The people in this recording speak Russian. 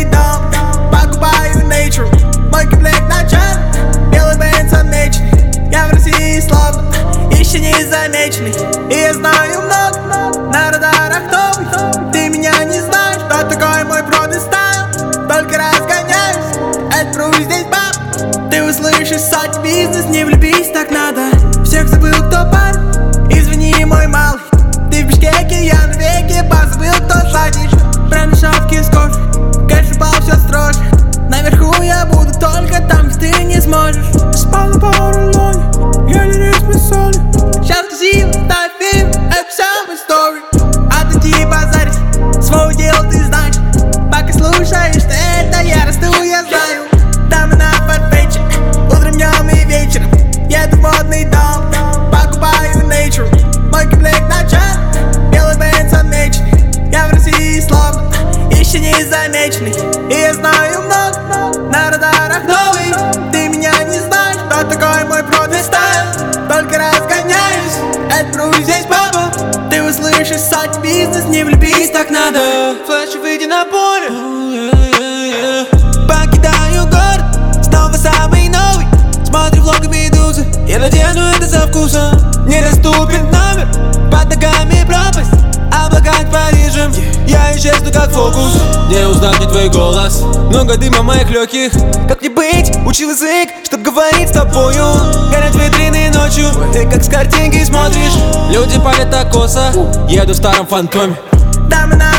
модный дом, покупаю nature. Мой комплект на чар, белый бенц отмеченный. Я в России словно еще не замеченный. И я знаю много, на радарах новый. Ты меня не знаешь, кто такой мой бродный стайл. Только разгоняюсь, отпру здесь баб. Ты услышишь сотни бизнес, не влюбись, так надо. Всех забыл, кто парень, извини, мой малый. Ты в Бишкеке, я на веке, позабыл, кто садишь. Бренд шапки с кофе, конечно, пал все строже. Наверху я буду только там, где ты не сможешь. Спал на пару лоне, я не рис без соли. Сейчас красиво, ставь фильм, это вся моя story. Отойди базарить, свое дело ты знаешь. Пока слушаешь ты это, я расту, я знаю. Дамы на фарфетче, утром, днем и вечером. Еду в модный дом, покупаю nature. Мой комплект на чар, белый бенц отмеченный. Я в России словно еще не замеченный. И я знаю много, на радарах новый. Ты меня не знаешь, кто такой мой бродный стайл. Только разгоняюсь, отпру здесь папа. Ты услышишь сотни бизнес, не влюбись, так надо. Флэш, выйди на поле, покидаю город, снова самый новый. Смотрю влог Медузы, я надену это со вкусом. Недоступен номер, под ногами пропасть. Облака над Парижем, я исчезну как фокус. Не узнать мне твой голос, много дыма моих легких. Как мне быть? Учил язык, чтоб говорить с тобою. Горят витрины ночью, ты как с картинки смотришь. Люди палят так косо, еду в старом фантоме. Дамы на